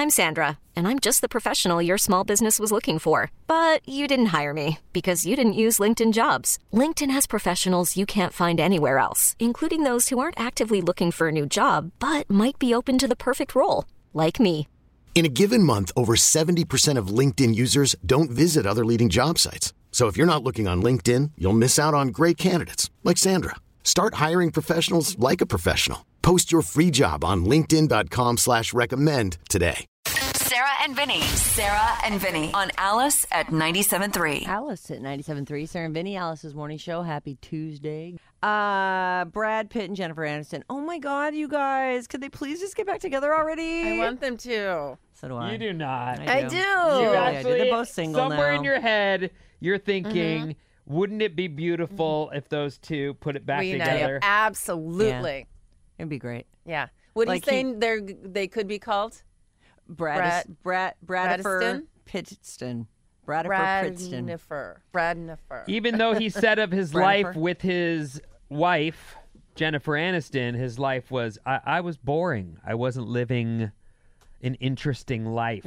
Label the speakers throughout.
Speaker 1: I'm Sandra, and I'm just the professional your small business was looking for. But you didn't hire me because you didn't use LinkedIn Jobs. LinkedIn has professionals you can't find anywhere else, including those who aren't actively looking for a new job, but might be open to the perfect role, like me.
Speaker 2: In a given month, over 70% of LinkedIn users don't visit other leading job sites. So if you're not looking on LinkedIn, you'll miss out on great candidates like Sandra. Start hiring professionals like a professional. Post your free job on linkedin.com/recommend today.
Speaker 3: Sarah and Vinny. Sarah and Vinny on Alice at 97.3.
Speaker 4: Alice at 97.3. Sarah and Vinny, Alice's morning show. Happy Tuesday. Brad Pitt and Jennifer Aniston. Oh my God, you guys. Could they please just get back together already?
Speaker 5: I want them to.
Speaker 4: So do I.
Speaker 6: You do not.
Speaker 5: I do.
Speaker 6: You
Speaker 4: Yeah,
Speaker 6: actually,
Speaker 4: they're both single
Speaker 6: somewhere
Speaker 4: now.
Speaker 6: in your head, you're thinking, wouldn't it be beautiful if those two put it back together?
Speaker 5: Absolutely.
Speaker 4: It'd be great.
Speaker 5: Yeah. What are you
Speaker 4: Like
Speaker 5: saying they could be called?
Speaker 4: Braddifer
Speaker 5: Bradiston?
Speaker 4: Pittston. Braddifer Pittston.
Speaker 5: Bradnifer.
Speaker 6: Even though he set up his
Speaker 4: Bradford?
Speaker 6: life with his wife, Jennifer Aniston, his life was, I was boring. I wasn't living an interesting life.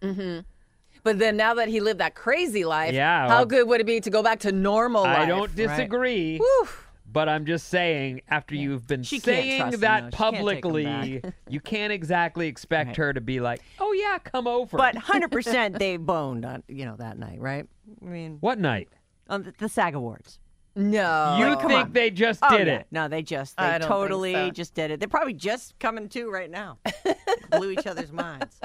Speaker 5: But then now that he lived that crazy life,
Speaker 6: Yeah,
Speaker 5: how
Speaker 6: well,
Speaker 5: good would it be to go back to normal life?
Speaker 6: I don't disagree.
Speaker 5: Whew.
Speaker 6: But I'm just saying, after you've been
Speaker 4: She can't
Speaker 6: saying
Speaker 4: trust him,
Speaker 6: that
Speaker 4: though. She can't take him
Speaker 6: publicly, you can't exactly expect her to be like, "Oh yeah, come over."
Speaker 4: But 100% they boned on that night, right? I mean,
Speaker 6: what night?
Speaker 4: on the SAG Awards.
Speaker 5: No.
Speaker 6: You
Speaker 4: come
Speaker 6: think
Speaker 4: on.
Speaker 6: they just
Speaker 4: Oh,
Speaker 6: did
Speaker 4: yeah.
Speaker 6: it?
Speaker 4: No, they
Speaker 5: I don't think
Speaker 4: totally
Speaker 5: so.
Speaker 4: just did it. They're probably just coming to right now. Blew each other's minds.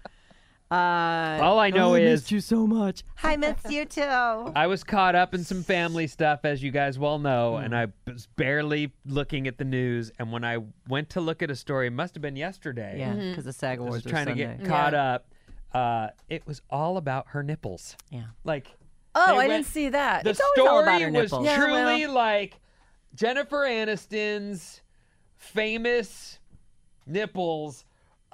Speaker 6: All I know is
Speaker 4: missed you so much. I missed you too.
Speaker 6: I was caught up in some family stuff, as you guys well know, and I was barely looking at the news. And when I went to look at a story, it must have been yesterday.
Speaker 4: Yeah, because the SAG
Speaker 6: I
Speaker 4: Awards
Speaker 6: was
Speaker 4: were
Speaker 6: trying to
Speaker 4: Sunday.
Speaker 6: get caught up. It was all about her nipples.
Speaker 4: Yeah.
Speaker 6: Like,
Speaker 5: Oh,
Speaker 6: they
Speaker 5: I
Speaker 6: went-
Speaker 5: didn't see that.
Speaker 6: The
Speaker 4: It's always all about
Speaker 6: story
Speaker 4: her
Speaker 6: was
Speaker 4: nipples.
Speaker 5: Yeah,
Speaker 6: truly like Jennifer Aniston's famous nipples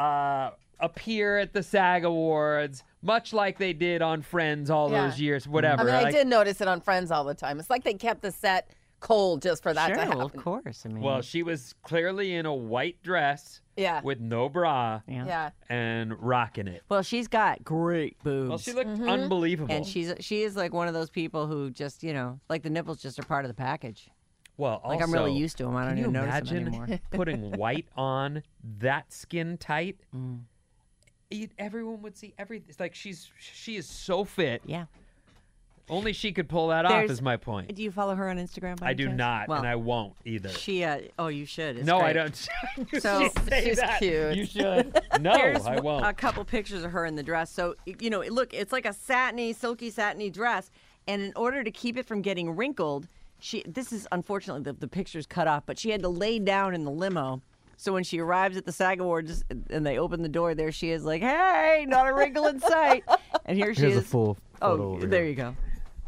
Speaker 6: appear at the SAG Awards, much like they did on Friends all
Speaker 5: Yeah.
Speaker 6: those years, whatever.
Speaker 5: I mean, I
Speaker 6: Like,
Speaker 5: did notice it on Friends all the time. It's like they kept the set cold just for that
Speaker 4: Sure,
Speaker 5: to happen.
Speaker 4: well, of course. I mean,
Speaker 6: Well, she was clearly in a white dress
Speaker 5: Yeah.
Speaker 6: with no bra
Speaker 5: Yeah.
Speaker 6: and rocking it.
Speaker 4: well, she's got great boobs.
Speaker 6: Well, she looked
Speaker 5: Mm-hmm.
Speaker 6: unbelievable.
Speaker 4: and she is like one of those people who just, like the nipples just are part of the package.
Speaker 6: well,
Speaker 4: Like I'm really
Speaker 6: also,
Speaker 4: used to them. I don't
Speaker 6: can you
Speaker 4: even notice them
Speaker 6: imagine
Speaker 4: anymore.
Speaker 6: putting white on that skin tight?
Speaker 4: Mm.
Speaker 6: Everyone would see everything. It's like she is so fit.
Speaker 4: Yeah.
Speaker 6: Only she could pull that off.
Speaker 4: There's-
Speaker 6: Is my point.
Speaker 4: Do you follow her on Instagram? By
Speaker 6: I
Speaker 4: any
Speaker 6: do
Speaker 4: chance?
Speaker 6: not,
Speaker 4: Well,
Speaker 6: and I won't either.
Speaker 4: she. Oh, you should. It's
Speaker 6: No, I
Speaker 4: great.
Speaker 6: don't. You
Speaker 4: So-
Speaker 6: should say
Speaker 5: She's
Speaker 6: that.
Speaker 5: cute.
Speaker 6: You should. No,
Speaker 4: Here's
Speaker 6: I won't.
Speaker 4: a couple pictures of her in the dress. So, look, it's like a silky satiny dress. And in order to keep it from getting wrinkled, this is unfortunately the picture's cut off, but she had to lay down in the limo. So when she arrives at the SAG Awards and they open the door, there she is like, hey, not a wrinkle in sight. And here she is. Oh, there you go.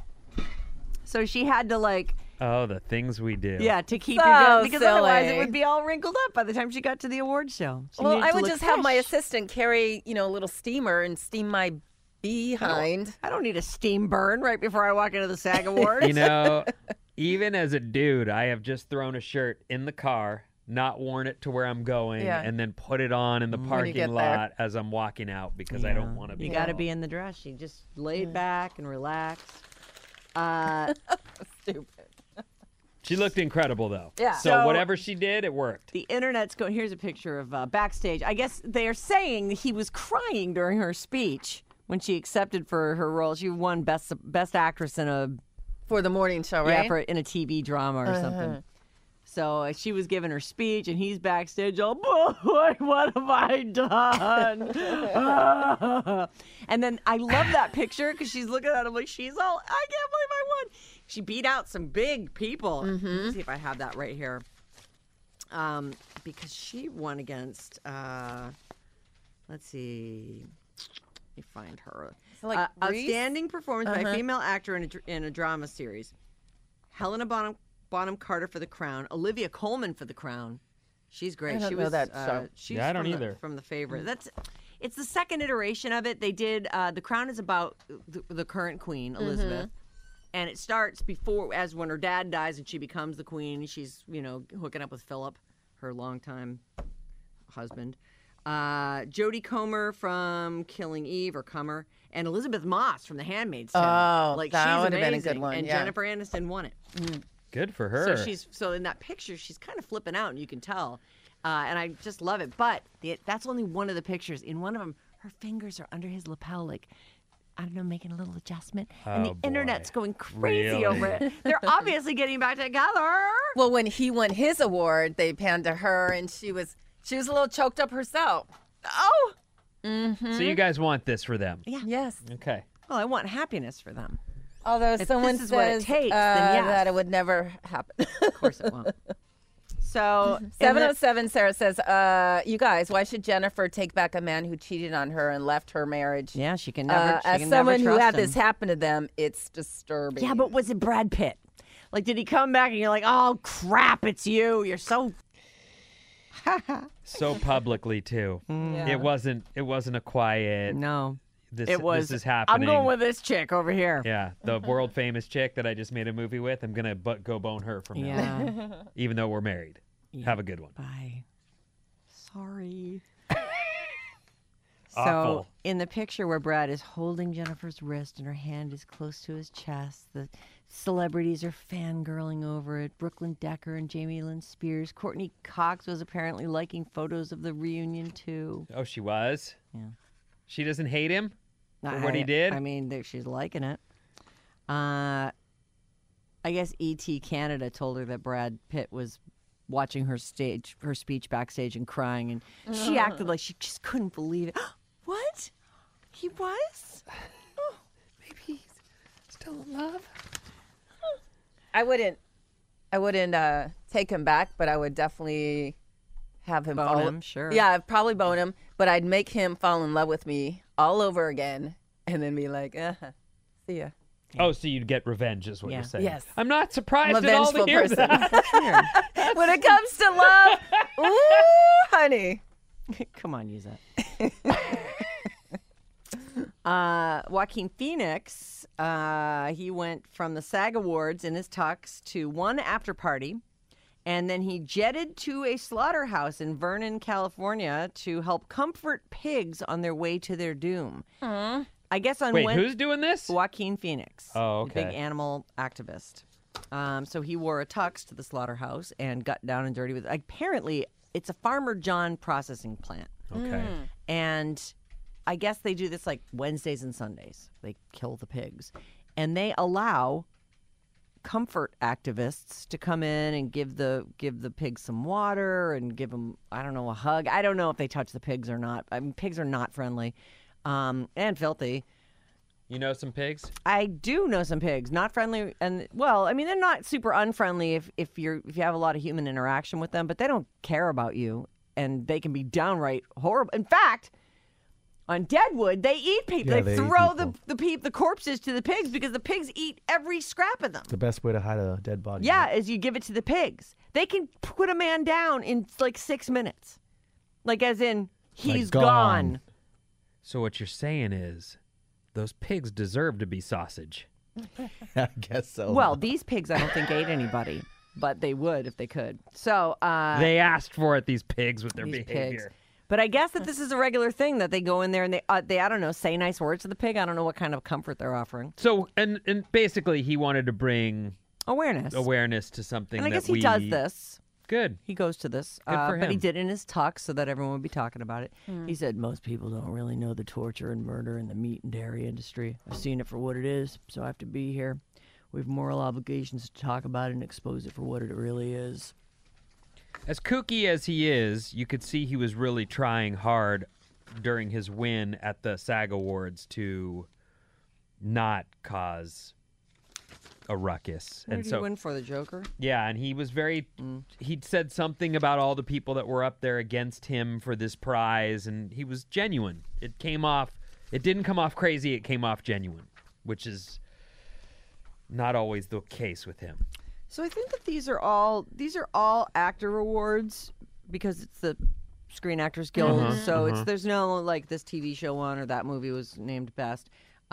Speaker 4: So she had to
Speaker 6: Oh, the things we do.
Speaker 4: to keep
Speaker 5: So
Speaker 4: it down because otherwise it
Speaker 5: silly.
Speaker 4: would be all wrinkled up by the time she got to the award show. She
Speaker 5: Well,
Speaker 4: needed
Speaker 5: I
Speaker 4: to
Speaker 5: would
Speaker 4: look
Speaker 5: just have my
Speaker 4: fresh.
Speaker 5: assistant carry, a little steamer and steam my behind.
Speaker 4: I don't need a steam burn right before I walk into the SAG Awards.
Speaker 6: Even as a dude, I have just thrown a shirt in the car, not worn it to where I'm going,
Speaker 5: Yeah.
Speaker 6: and then put it on in the
Speaker 5: you
Speaker 6: parking
Speaker 5: get there.
Speaker 6: lot as I'm walking out because I don't want to be.
Speaker 4: You got to be in the dress. She just laid back and relaxed.
Speaker 5: Stupid.
Speaker 6: She looked incredible, though.
Speaker 5: Yeah.
Speaker 6: So
Speaker 4: So-
Speaker 6: whatever she did, it worked.
Speaker 4: The internet's going. Here's a picture of backstage. I guess they are saying that he was crying during her speech when she accepted for her role. She won best actress in a
Speaker 5: For the morning show, right?
Speaker 4: in a TV drama or something. So she was giving her speech, and he's backstage all, boy, what have I done? And then I love that picture because she's looking at him like she's all, I can't believe I won. She beat out some big people. Let's see if I have that right here. Because she won against, let's see, let me find her.
Speaker 5: So, like, Reese?
Speaker 4: Outstanding performance by a female actor in a drama series. Helena Bonham Carter for The Crown. Olivia Colman for The Crown. She's great.
Speaker 5: I don't
Speaker 4: she
Speaker 5: know
Speaker 4: was
Speaker 5: that show.
Speaker 4: She's
Speaker 6: Yeah, I don't
Speaker 4: from
Speaker 6: either.
Speaker 4: From The Favorite. It's the second iteration of it. They did The Crown is about the current queen, Elizabeth. And it starts as when her dad dies and she becomes the queen. She's, hooking up with Philip, her longtime husband. Jodie Comer from Killing Eve, or Comer, and Elizabeth Moss from The Handmaid's Tale.
Speaker 5: Oh,
Speaker 4: like,
Speaker 5: that
Speaker 4: she's
Speaker 5: would have been a
Speaker 4: amazing.
Speaker 5: good one,
Speaker 4: And
Speaker 5: yeah.
Speaker 4: Jennifer Aniston won it.
Speaker 6: Good for her.
Speaker 4: So in that picture, she's kind of flipping out, and you can tell. And I just love it. But that's only one of the pictures. In one of them, her fingers are under his lapel, like, I don't know, making a little adjustment. And the
Speaker 6: Oh, boy.
Speaker 4: internet's going crazy
Speaker 6: Really?
Speaker 4: over it. They're obviously getting back together.
Speaker 5: Well, when he won his award, they panned to her, and she was a little choked up herself.
Speaker 4: Oh,
Speaker 6: So you guys want this for them?
Speaker 4: yeah.
Speaker 5: Yes.
Speaker 6: Okay.
Speaker 4: Well, I want happiness for them.
Speaker 5: Although
Speaker 4: If
Speaker 5: someone
Speaker 4: this is what it
Speaker 5: says
Speaker 4: takes, then yes.
Speaker 5: that it would never happen.
Speaker 4: Of course it won't. So,
Speaker 5: 707 Sarah says, you guys, why should Jennifer take back a man who cheated on her and left her marriage?
Speaker 4: yeah, she can never.
Speaker 5: As someone who had this happen to them, it's disturbing.
Speaker 4: Yeah, but was it Brad Pitt? Like, did he come back and you're like, oh crap, it's you? You're so.
Speaker 6: So publicly too.
Speaker 5: Yeah.
Speaker 6: It wasn't a quiet.
Speaker 4: No,
Speaker 6: This
Speaker 4: it was.
Speaker 6: This is happening.
Speaker 4: I'm going with this chick over here.
Speaker 6: Yeah, the world famous chick that I just made a movie with. I'm gonna go bone her from now,
Speaker 4: Yeah.
Speaker 6: even though we're married. Have a good one.
Speaker 4: Bye. Sorry.
Speaker 6: Awful.
Speaker 4: So, in the picture where Brad is holding Jennifer's wrist and her hand is close to his chest, the celebrities are fangirling over it. Brooklyn Decker and Jamie Lynn Spears. Courtney Cox was apparently liking photos of the reunion, too.
Speaker 6: Oh, she was.
Speaker 4: Yeah.
Speaker 6: She doesn't hate him for what he did.
Speaker 4: I mean, she's liking it. I guess E.T. Canada told her that Brad Pitt was watching her speech backstage and crying, and she acted like she just couldn't believe it. What? He was? Oh, maybe he's still in love.
Speaker 5: I wouldn't take him back, but I would definitely have him
Speaker 4: Bone him, sure.
Speaker 5: Yeah, I'd probably bone him, but I'd make him fall in love with me all over again, and then be like, see ya.
Speaker 6: Oh, so you'd get revenge, is what
Speaker 4: Yeah.
Speaker 6: you're saying?
Speaker 5: Yes.
Speaker 6: I'm not surprised
Speaker 5: I'm a
Speaker 6: at all to
Speaker 5: vengeful
Speaker 6: hear
Speaker 5: person.
Speaker 6: that.
Speaker 5: When it comes to love, ooh, honey.
Speaker 4: Come on, use that. Joaquin Phoenix, he went from the SAG Awards in his tux to one after party, and then he jetted to a slaughterhouse in Vernon, California to help comfort pigs on their way to their doom. I guess on
Speaker 6: Wait, who's doing this?
Speaker 4: Joaquin Phoenix.
Speaker 6: Oh,
Speaker 4: the big
Speaker 6: okay.
Speaker 4: animal activist. So he wore a tux to the slaughterhouse and got down and dirty with it. Apparently, it's a Farmer John processing plant.
Speaker 6: Okay.
Speaker 4: And I guess they do this like Wednesdays and Sundays. They kill the pigs. And they allow comfort activists to come in and give the pigs some water and give them, I don't know, a hug. I don't know if they touch the pigs or not. I mean, pigs are not friendly and filthy.
Speaker 6: You know some pigs?
Speaker 4: I do know some pigs, not friendly, and well, I mean they're not super unfriendly if you have a lot of human interaction with them, but they don't care about you, and they can be downright horrible. In fact, on Deadwood, they eat people.
Speaker 7: Yeah,
Speaker 4: they
Speaker 7: they eat
Speaker 4: throw
Speaker 7: people.
Speaker 4: the corpses to the pigs because the pigs eat every scrap of them.
Speaker 7: The best way to hide a dead body.
Speaker 4: Yeah, is you give it to the pigs. They can put a man down in like 6 minutes, like as in he's gone.
Speaker 6: So what you're saying is, those pigs deserve to be sausage.
Speaker 7: I guess so.
Speaker 4: Well, these pigs I don't think ate anybody, but they would if they could. So
Speaker 6: They asked for it, these pigs, with their
Speaker 4: these
Speaker 6: behavior.
Speaker 4: pigs. But I guess that this is a regular thing that they go in there and they I don't know, say nice words to the pig. I don't know what kind of comfort they're offering.
Speaker 6: So, and basically, he wanted to bring
Speaker 4: Awareness.
Speaker 6: to something
Speaker 4: And I
Speaker 6: that
Speaker 4: guess he does this.
Speaker 6: Good.
Speaker 4: He goes to this.
Speaker 6: Good for
Speaker 4: But he
Speaker 6: him.
Speaker 4: did it in his tux so that everyone would be talking about it. He said, most people don't really know the torture and murder in the meat and dairy industry. I've seen it for what it is, so I have to be here. We have moral obligations to talk about it and expose it for what it really is.
Speaker 6: As kooky as he is, you could see he was really trying hard during his win at the SAG Awards to not cause a ruckus.
Speaker 4: What
Speaker 6: And
Speaker 4: did
Speaker 6: so
Speaker 4: he win for, the Joker?
Speaker 6: yeah, and he was very he'd said something about all the people that were up there against him for this prize, and he was genuine. It didn't come off crazy, it came off genuine, which is not always the case with him.
Speaker 4: So I think that these are all actor awards because it's the Screen Actors Guild. So there's no like this TV show won or that movie was named best.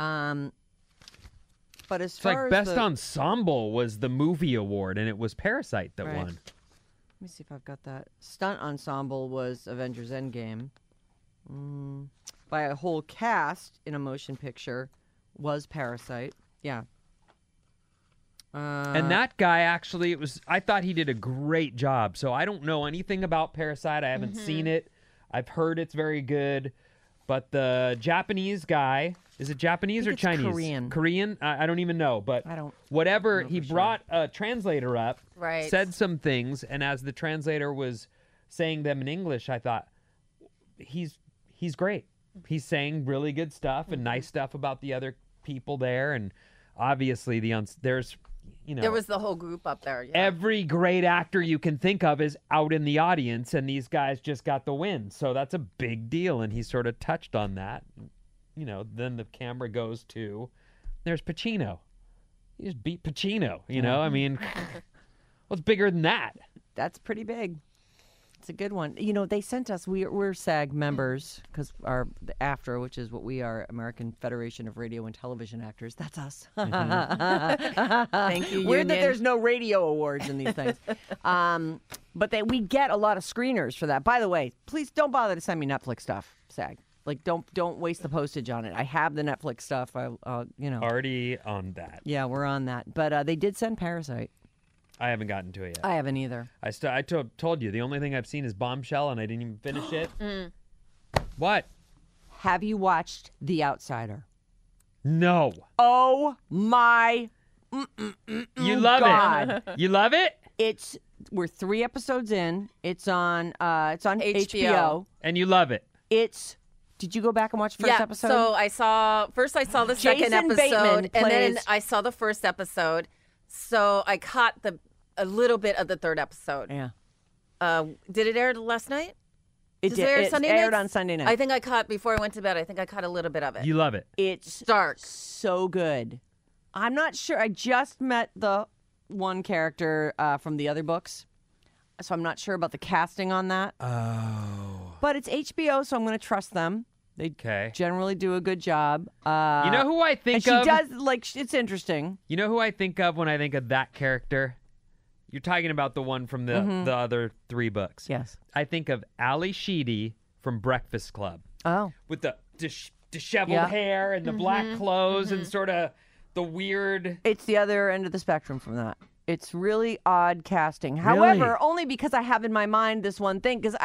Speaker 4: But as
Speaker 6: It's
Speaker 4: far
Speaker 6: like
Speaker 4: as
Speaker 6: Best
Speaker 4: the,
Speaker 6: Ensemble was the movie award, and it was Parasite that
Speaker 4: Right.
Speaker 6: won.
Speaker 4: Let me see if I've got that. Stunt Ensemble was Avengers Endgame. by a whole cast in a motion picture was Parasite. Yeah.
Speaker 6: And that guy actually, I thought he did a great job. So I don't know anything about Parasite. I haven't seen it. I've heard it's very good. But the Japanese guy, is it Japanese or
Speaker 4: it's
Speaker 6: Chinese?
Speaker 4: Korean.
Speaker 6: Korean? I don't even know. But
Speaker 4: I don't
Speaker 6: whatever,
Speaker 4: know
Speaker 6: he
Speaker 4: for sure.
Speaker 6: brought a translator up,
Speaker 5: Right.
Speaker 6: said some things. And as the translator was saying them in English, I thought, he's great. He's saying really good stuff and nice stuff about the other people there. And obviously, there's...
Speaker 5: There was the whole group up there. Yeah.
Speaker 6: Every great actor you can think of is out in the audience, and these guys just got the win. So that's a big deal, and he sort of touched on that. Then the camera goes to, there's Pacino. He just beat Pacino, I mean, what's bigger than that?
Speaker 4: That's pretty big. It's a good one. They sent us, we're SAG members, because our AFTRA, which is what we are, American Federation of Radio and Television Actors, that's us.
Speaker 5: Thank you,
Speaker 4: Weird that
Speaker 5: union.
Speaker 4: there's no radio awards in these things. But we get a lot of screeners for that. By the way, please don't bother to send me Netflix stuff, SAG. Like, don't waste the postage on it. I have the Netflix stuff.
Speaker 6: Already on that.
Speaker 4: Yeah, we're on that. But they did send Parasite.
Speaker 6: I haven't gotten to it yet.
Speaker 4: I haven't either.
Speaker 6: I told you, the only thing I've seen is Bombshell, and I didn't even finish it. What?
Speaker 4: Have you watched The Outsider?
Speaker 6: No.
Speaker 4: Oh my!
Speaker 6: You love
Speaker 4: God.
Speaker 6: it. You love it?
Speaker 4: We're 3 episodes in. It's on HBO.
Speaker 6: And you love it.
Speaker 4: Did you go back and watch the first episode?
Speaker 5: So I saw the second
Speaker 4: Jason
Speaker 5: episode,
Speaker 4: Bateman
Speaker 5: and then
Speaker 4: plays-
Speaker 5: I saw the first episode. So I caught a little bit of the third episode.
Speaker 4: Yeah.
Speaker 5: Did it air last night?
Speaker 4: It
Speaker 5: Does
Speaker 4: did.
Speaker 5: it air
Speaker 4: It
Speaker 5: Sunday
Speaker 4: aired
Speaker 5: nights?
Speaker 4: on Sunday night.
Speaker 5: I think I caught, before I went to bed, I think I caught a little bit of it.
Speaker 6: You love it.
Speaker 4: It's
Speaker 5: Dark.
Speaker 4: so good. I'm not sure. I just met the one character from the other books, so I'm not sure about the casting on that.
Speaker 6: Oh.
Speaker 4: But it's HBO, so I'm going to trust them. They
Speaker 6: Okay.
Speaker 4: generally do a good job.
Speaker 6: You know who I
Speaker 4: And
Speaker 6: think
Speaker 4: she
Speaker 6: of?
Speaker 4: does, it's interesting.
Speaker 6: You know who I think of when I think of that character? You're talking about the one from the other 3 books.
Speaker 4: Yes.
Speaker 6: I think of Ali Sheedy from Breakfast Club
Speaker 4: Oh.
Speaker 6: with the disheveled
Speaker 4: Yeah.
Speaker 6: hair and the black clothes and sort of the weird...
Speaker 4: It's the other end of the spectrum from that. It's really odd casting. However, only because I have in my mind this one thing, because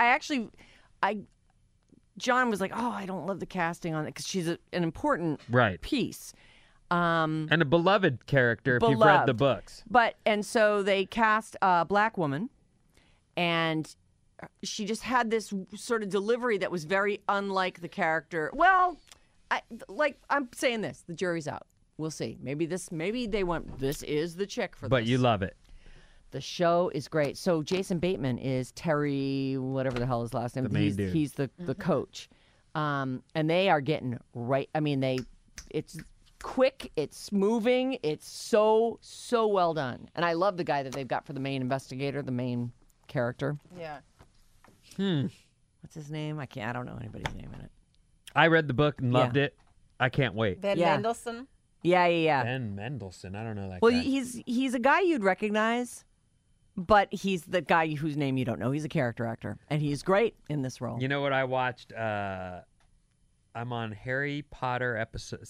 Speaker 4: John was like, oh, I don't love the casting on it, because she's an important piece.
Speaker 6: And a beloved character if you've read the books.
Speaker 4: And so they cast a black woman, and she just had this sort of delivery that was very unlike the character. Well, I'm saying this, the jury's out. We'll see. Maybe they went, this is the chick for this.
Speaker 6: But you love it.
Speaker 4: The show is great. So Jason Bateman is Terry, whatever the hell his last name.
Speaker 6: The main dude.
Speaker 4: He's the coach. And they are getting right. I mean, it's quick, it's moving, it's so well done. And I love the guy that they've got for the main investigator, the main character.
Speaker 5: Yeah.
Speaker 4: What's his name? I don't know anybody's name in it.
Speaker 6: I read the book and loved it. I can't wait.
Speaker 5: Ben
Speaker 4: Yeah.
Speaker 5: Mendelsohn?
Speaker 4: Yeah.
Speaker 6: Ben Mendelsohn. I don't know that
Speaker 4: Well,
Speaker 6: guy.
Speaker 4: he's a guy you'd recognize, but he's the guy whose name you don't know. He's a character actor, and he's great in this role.
Speaker 6: You know what I watched? I'm on Harry Potter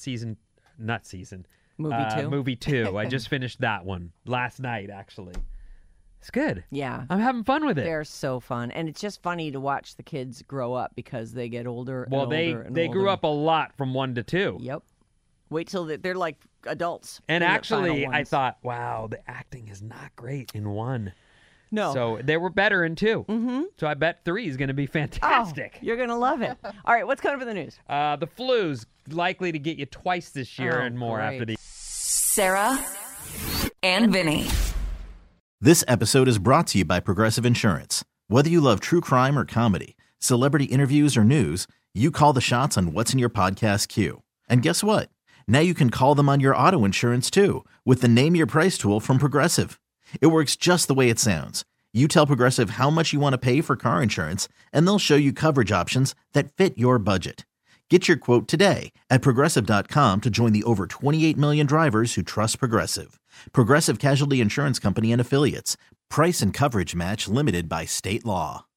Speaker 4: Movie 2?
Speaker 6: Movie 2. I just finished that one last night, actually. It's good.
Speaker 4: Yeah.
Speaker 6: I'm having fun with it.
Speaker 4: They're so fun, and it's just funny to watch the kids grow up because they get older.
Speaker 6: Well,
Speaker 4: and older and
Speaker 6: they grew
Speaker 4: older.
Speaker 6: up a lot from 1 to 2.
Speaker 4: Yep. Wait till they're like adults.
Speaker 6: And
Speaker 4: in the
Speaker 6: actually,
Speaker 4: final
Speaker 6: I
Speaker 4: ones.
Speaker 6: thought, wow, the acting is not great in 1.
Speaker 4: No.
Speaker 6: So they were better in 2. Mm-hmm. So I bet 3 is going to be fantastic.
Speaker 4: You're gonna love it. All right, what's coming up in the news?
Speaker 6: The flu's likely to get you twice this year and more
Speaker 4: great.
Speaker 6: after the.
Speaker 3: Sarah and Vinny.
Speaker 2: This episode is brought to you by Progressive Insurance. Whether you love true crime or comedy, celebrity interviews or news, you call the shots on what's in your podcast queue. And guess what? Now you can call them on your auto insurance too with the Name Your Price tool from Progressive. It works just the way it sounds. You tell Progressive how much you want to pay for car insurance, and they'll show you coverage options that fit your budget. Get your quote today at Progressive.com to join the over 28 million drivers who trust Progressive. Progressive Casualty Insurance Company and Affiliates. Price and coverage match limited by state law.